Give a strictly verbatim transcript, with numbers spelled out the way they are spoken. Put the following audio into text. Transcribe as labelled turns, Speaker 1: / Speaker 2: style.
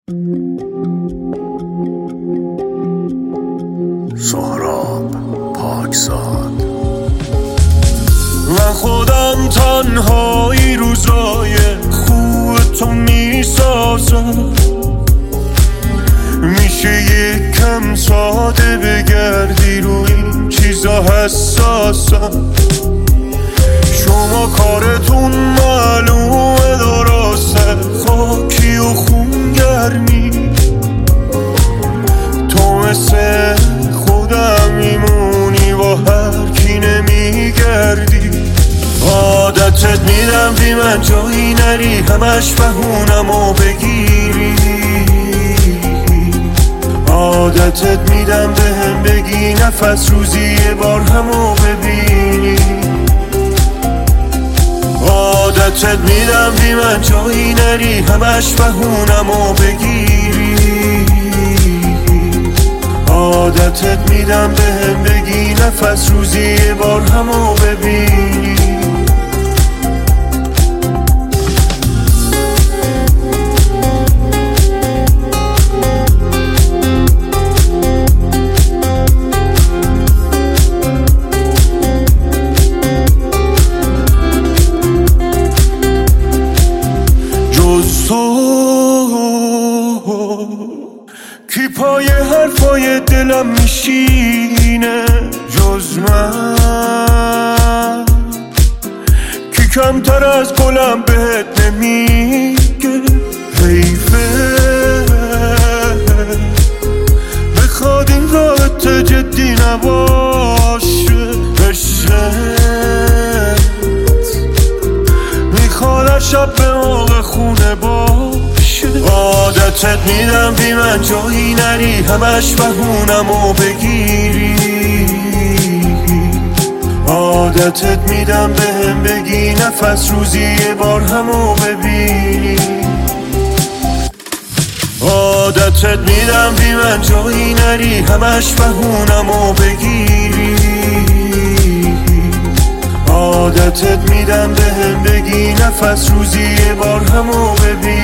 Speaker 1: سهراب پاکزاد. من خودم تنهایی روزای خوب تو میسازم، میشه یک کم ساده بگردی روی این چیزا حساسم. شما کارتون معلومه درسته، خاکی و خونگرمی، تو مثل خودم میمونی با هر کی نمیگردی. عادتت میدم بی من جایی نری، همش بهونم و بگیری. عادتت میدم به هم بگی نفس روزی یه بار همو ببینی. عادتت میدم بی من جایی نری، همش بهونم و بگیری. عادتت میدم به هم بگی نفس روزی یه بار همو ببینی. جز تو کی پای حرفای دلم میشینه، جز من کی کمتر از گلم بهت نمیگه. حیفه بخواد این رابطه جدی نباشه، عشقت میخواد شب به موقع خونه باشه. عادتت میدم بی من جایی نری، همش بهونم و بگیری. عادتت میدم به هم بگی نفس روزی یه بار همو ببینی. عادتت میدم بی من جایی نری، همش بهونم و بگیری. عادتت میدم به هم بگی نفس روزی یه بار همو ببینی.